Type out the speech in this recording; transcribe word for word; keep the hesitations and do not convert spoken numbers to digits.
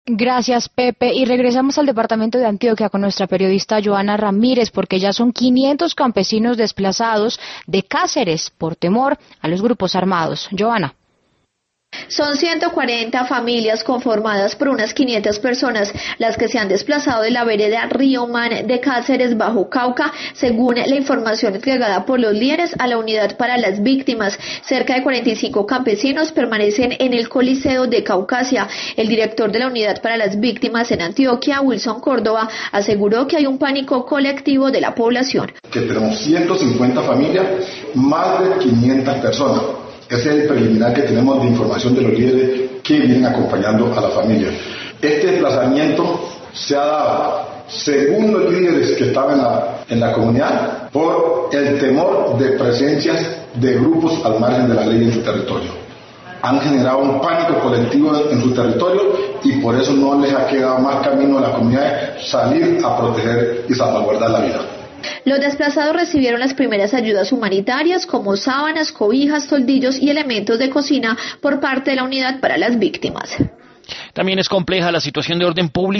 Gracias, Pepe. Y regresamos al departamento de Antioquia con nuestra periodista Joana Ramírez, porque ya son quinientos campesinos desplazados de Cáceres por temor a los grupos armados. Joana. Son ciento cuarenta familias conformadas por unas quinientas personas las que se han desplazado de la vereda Río Man de Cáceres, Bajo Cauca, según la información entregada por los líderes a la unidad para las víctimas. Cerca de cuarenta y cinco campesinos permanecen en el Coliseo de Caucasia. El director de la unidad para las víctimas en Antioquia, Wilson Córdoba, aseguró que hay un pánico colectivo de la población. Que tenemos ciento cincuenta familias, más de quinientas personas. Ese es el preliminar que tenemos de información de los líderes que vienen acompañando a la familia. Este desplazamiento se ha dado, según los líderes que estaban en la, en la comunidad, por el temor de presencias de grupos al margen de la ley en su territorio. Han generado un pánico colectivo en su territorio y por eso no les ha quedado más camino a la comunidad salir a proteger y salvaguardar la vida. Los desplazados recibieron las primeras ayudas humanitarias como sábanas, cobijas, toldillos y elementos de cocina por parte de la unidad para las víctimas. También es compleja la situación de orden público